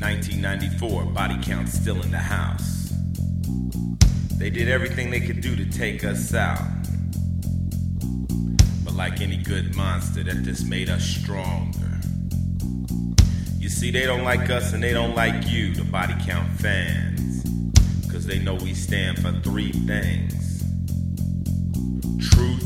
1994, body count still in the house. They did everything they could do to take us out. But like any good monster, that just made us stronger. You see, they don't like us and they don't like you, the body count fans. Cause they know we stand for three things. Truth,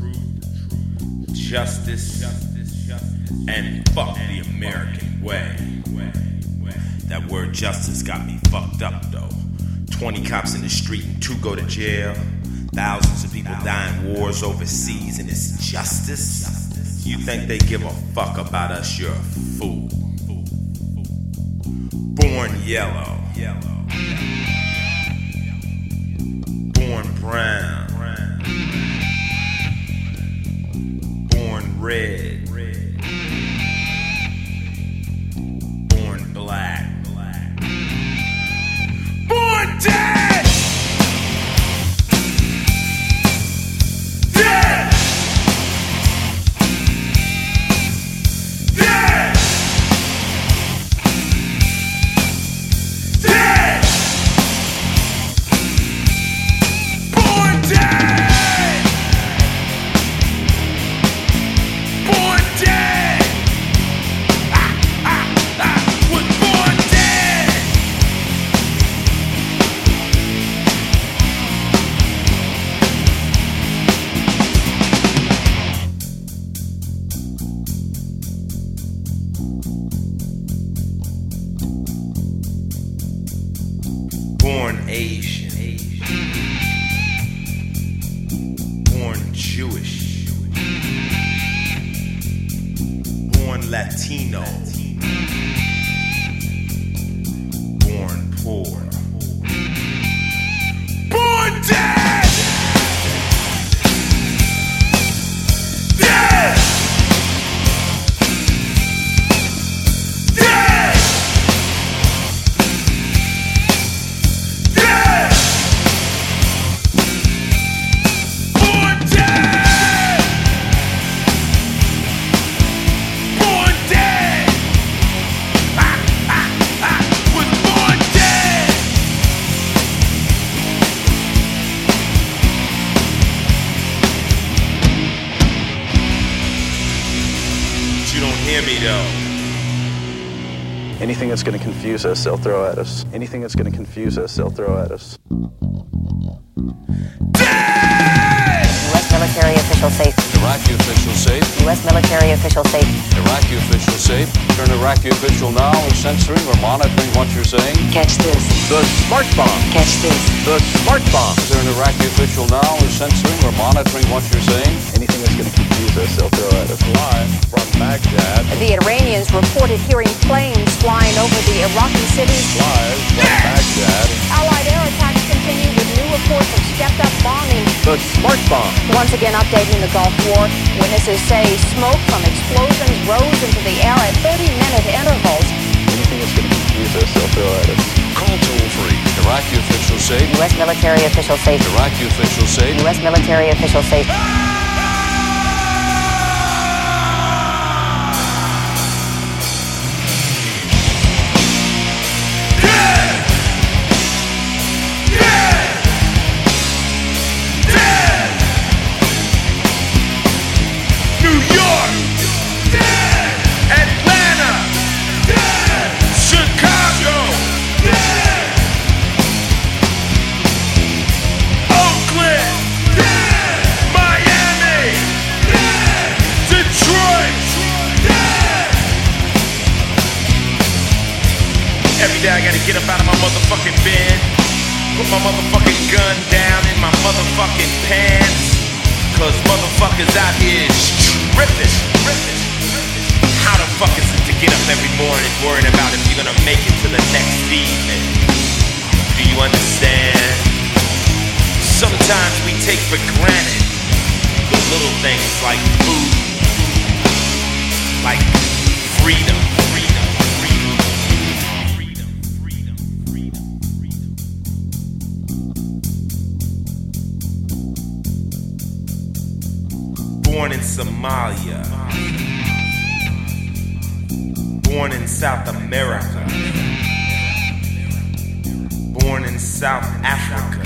justice, and fuck the American way. That word justice got me fucked up though. 20 cops in the street and 2 go to jail. Thousands of people die in wars overseas, and it's justice? You think they give a fuck about us? You're a fool. Born yellow, born brown, born red, born black, born dead, dead, dead, dead, born dead, born dead, was born dead. Born Asian, born Jewish, born Latino, born poor, born dead, dead, dead, dead, born dead, born dead, was born dead. But you don't hear me though. Anything that's going to confuse us, they'll throw at us. Anything that's going to confuse us, they'll throw at us. Dead! U.S. military official safe. Iraqi official safe. U.S. military official safe. Iraqi official safe. An Iraqi official now is censoring or monitoring what you're saying. Catch this. The smart bomb. Catch this. The smart bomb. Is there an Iraqi official now is censoring or monitoring what you're saying? Anything that's going to confuse us, they'll throw at us. Live from Baghdad. The Iranians reported hearing planes flying over the Iraqi cities. Live from Baghdad. Allied air attacks continue with new reports of stepped-up bombing. The smart bomb. Once again updating the Gulf War. Witnesses say smoke from explosions rose into the air at 30-minute intervals. Anything that's going to confuse us, they'll throw at us. Call toll free. Iraqi official safe. U.S. military official safe. Iraqi official safe. U.S. military official safe. New York, Atlanta, Chicago, Oakland, Miami, Detroit. Every day I gotta get up out of my motherfucking bed, put my motherfucking gun down in my motherfucking pants. Cause motherfuckers out here is tripping. How the fuck is it to get up every morning worrying about if you're gonna make it to the next evening? Do you understand? Sometimes we take for granted the little things like food, like freedom. Born in Somalia, born in South America, Born in South Africa.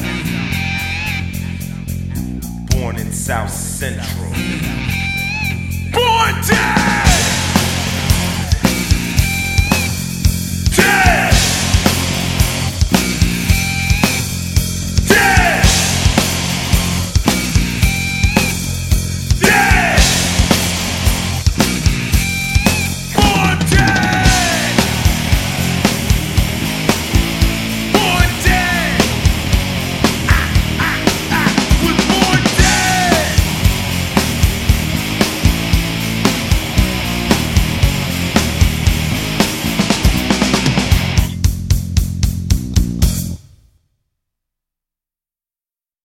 Born in South Central. Born dead!